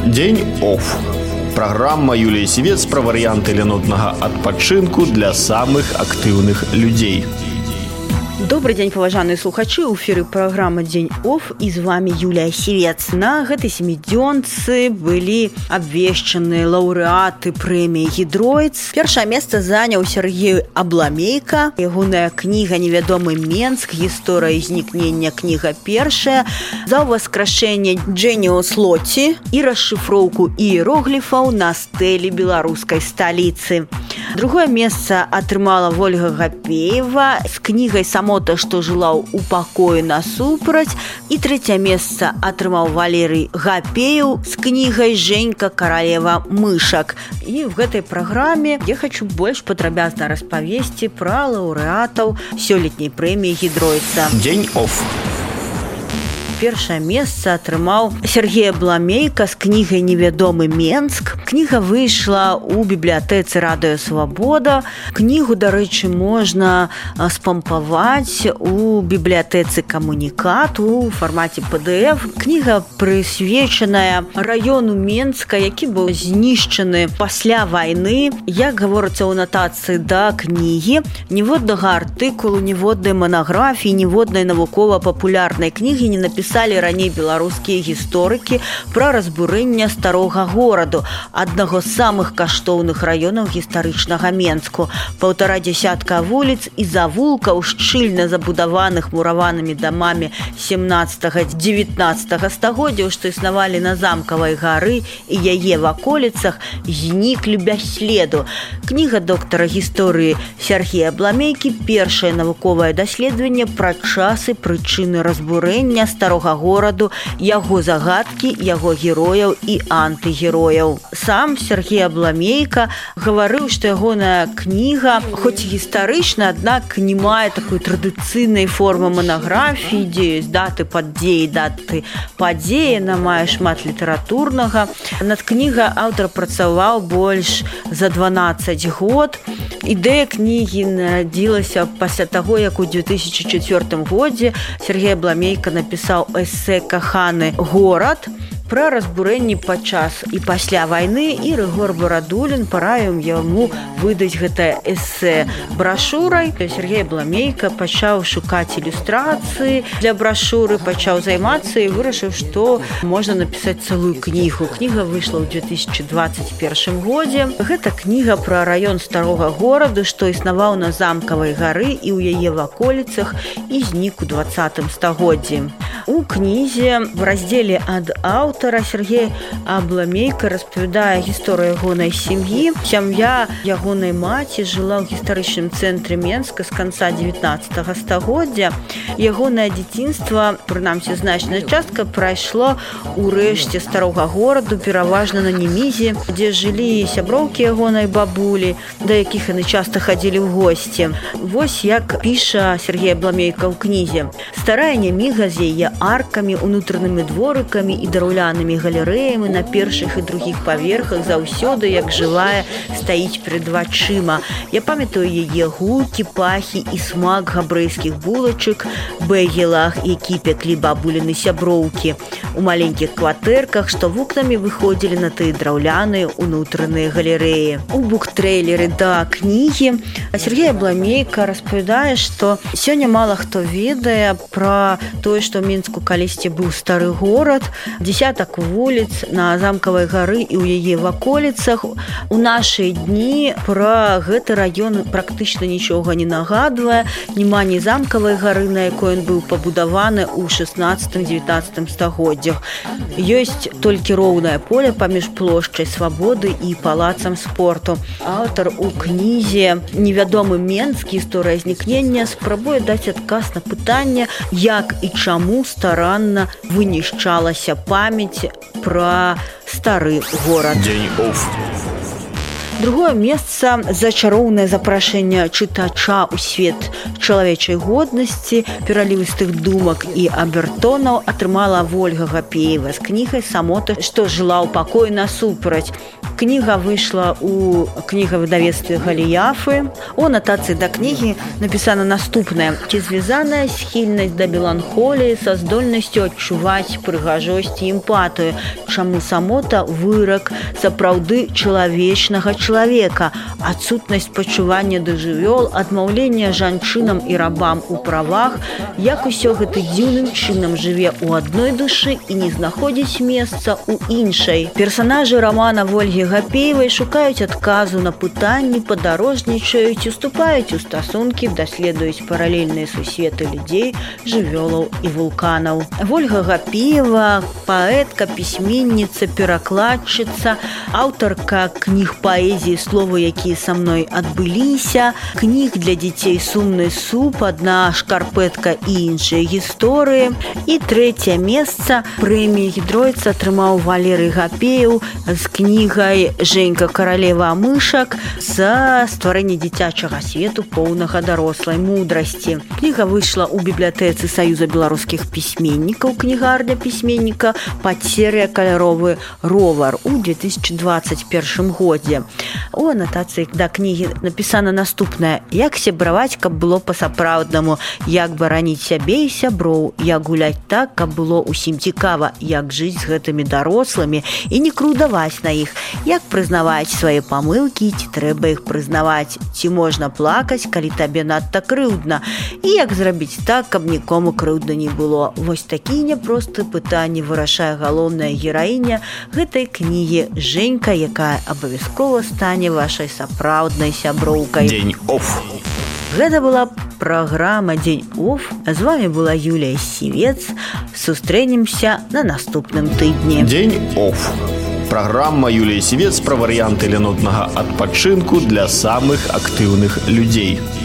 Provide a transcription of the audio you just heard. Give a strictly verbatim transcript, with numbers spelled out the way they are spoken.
День офф. Программа Юлии Сивец про варианты ленотного адпачынку для самых активных людей. Добрый день, паважаныя слухачы. У эфіры праграма Дзень офф, і з вами Юлія Сівец. На гэтай семідзёнцы былі абвешчаны лаўрэаты прэміі Гідройц. Першае месца заняў Сергей Абламейка. Ягоная кніга «Невядомы Менск. Гісторыя знікнення», кніга першая. За ўваскрашэнне Джэніус Лоці і расшыфроўку іерогліфаў на стэлі беларускай сталіцы. Другое месца атрымала Вольга Гапеева з кнігай «Самота, што жыла ў пакоі насупраць». І трэцяе месца атрымаў Валерый Гапеев з кнігай «Женька, каралева мышак». І в гэтай праграме я хочу больш падрабязна распавесці пра лаўрэатаў сёлетняй прэміі Гідройца. Дзень офф. Першае месца атрымаў Сергей Абламейка з кнігай «Невядомы Менск». Кніга выйшла ў бібліятэцы «Радыё Свабода». Кнігу, дарэчы, можна спампаваць у бібліятэцы «Камунікат» у фармаце пэ дэ эф. Кніга прысвечаная раёну Менска, які быў знішчаны пасля вайны. Як гаворыцца ў анатацыі да кнігі, ніводнага артыкулу, ніводнай манаграфіі, ніводнай навукова-папулярнай кнігі не напісалі раней беларускія гісторыкі пра разбурэнне старога гораду, аднаго з самых каштоўных раёнаў гістарычнага Менску. Паўтара дзясятка вуліц і завулкаў, шчыльна забудаваных мураванымі дамамі сямнаццатага-дзевятнаццатага стагоддзяў, што існавалі на замкавай гары і яе ваколіцах, зніклі без следу. Кніга доктара гісторыі Сергея Абламейкі – першае навуковае даследаванне пра часы, прычыны разбурэння старога гораду, яго загадкі, яго герояў і антыгерояў. Сам Сергей Абламейка гаварыў, што ягоная кніга, хоць гістарычна, аднак не мае такой традыцыйнай формы манаграфіі, дзе ёсць даты падзеі, даты падзеі, яна мае шмат літаратурнага. Над кнігай аўтар працаваў больш за дванаццаць год. Ідэя кнігі нарадзілася пасля таго, як у две тысячи чацвёртым годзе Сергей Абламейка напісаў эсэ «Каханы горад» пра разбурэнні падчас і пасля вайны, і Рыгор Барадулін параіў яму выдаць гэтае эсэ брашурай. Сергей Абламейка пачаў шукаць ілюстрацыі для брашуры, пачаў займацца і вырашыў, што можна напісаць цэлую кнігу. Кніга выйшла ў две тысячи дваццаць першым годзе. Гэта кніга пра раён старога гораду, што існаваў на замкавай гары і ў яе ваколіцах і знік у дваццатым стагоддзі. У кнізе в раздзеле ад аўтара Сергей Абламейка распавядае гісторыю ягонай сям'і. Сям'я ягонай маці жыла ў гістарычным цэнтры Менска з канца дзевятнаццатага стагоддзя. Ягонае дзяцінства, прынамсі значная частка, прайшло ў рэшце старога гораду, пераважна на Немізе, дзе жылі сяброўкі ягонай бабулі, да якіх яны часта хадзілі ў госці. Вось як піша Сергей Абламейка ў кнізе. Старая Неміга з яе аркамі, унутранымі дворыкамі і драўлянымі галерэямі на першых і другіх паверхах заўсёды, як жывая, стаіць перад вачыма. Я памятаю яе гукі, пахі і смак габрэйскіх булачак, бэгелах, які пяклі бабуліны сяброўкі у маленькіх кватэрках, што вокнамі выходзілі на тыя драўляныя унутраныя галерэі. У буктрэйлеры да кнігі Сергей Абламейка распавядае, што сёння мала хто ведае пра тое, што ў Мінску калісьці быў стары горад, дзесятак вуліц на замкавай гары і ў яе ваколіцах. У нашы дні пра гэты раён практычна нічога не нагадвае. Няма ні замкавай гары, на якой ён быў пабудаваны ў шаснаццатым-дзевятнаццатым стагоддзях. Ёсць толькі роўнае поле паміж плошчай Свабоды і палацам спорту. Аўтар у кнізе «Невядомы Менск. Гісторыя знікнення» спрабуе даць адказ на пытанне, як і чаму старанна вынішчалася памяць пра стары горад. Дзень офф. Другое месца зачароўнае запрашэнне чытача ў свет чалавечай годнасці, пералівістых думак і абертонаў атрымала Вольга Гапеева з кнігай «Самота, што жыла ў пакоі насупраць». Кніга выйшла ў кнігавыдавецтве Галіяфы. У анатацыі да кнігі напісана наступнае: ці звязаная схільнасць да меланхоліі са здольнасцю адчуваць прыгажосць і эмпатыю, чаму самота вырак сапраўды чалавечнага чалавека, адсутнасць пачування да жывёл, адмаўленне жанчынам і рабам у правах, як усё гэта дзіўным чынам жыве ў адной душы і не знаходзіць месца ў іншай. Персанажы рамана Вольгі Гапеевай шукаюць адказу на пытанні, падарожнічаюць, уступаюць у стасункі, даследуюць паралельныя сусветы людзей, жывёлаў і вулканаў. Вольга Гапеева – паэтка, пісьменніца, перакладчыца, аўтарка кніг паэзіі «Словы, якія са мной адбыліся», кніг для дзяцей «Сумны суп», «Адна шкарпэтка» і іншыя гісторыі. І трэцяе месца прэміі «Гідройц» атрымаў Валерый Гапеев з кнігай «Женька, каралева мышак» за стварэнне дзіцячага свету поўнага дарослай мудрасці. Кніга выйшла ў бібліятэцы Саюза беларускіх пісьменнікаў, кнігарня пісьменніка «Падсерыя каляровы ровар» у две тысячи двадцать першым годзе. У анатацыі да кнігі напісана наступнае: як сябраваць, каб было па-сапраўднаму, як бараніць сябе і сяброў, як гуляць так, каб было ўсім цікава, як жыць з гэтымі дарослымі і не крыўдаваць на іх, як прызнаваць свае памылкі, ці трэба іх прызнаваць, ці можна плакаць, калі табе надта крыўдна, і як зрабіць так, каб нікому крыўдна не было. Вось такія няпростыя пытанні вырашае галоўная гераіня гэтай кнігі Женька, якая абавязкова стане вашай сапраўднай сяброўкай. Дзень оф. Гэта была праграма «Дзень оф». З вами была Юлія Сівец. Сустрэнемся на наступным тыдні. Дзень оф. Праграма Юлія Сівец пра варыянты ленотнага адпачынку для самых актыўных людзей.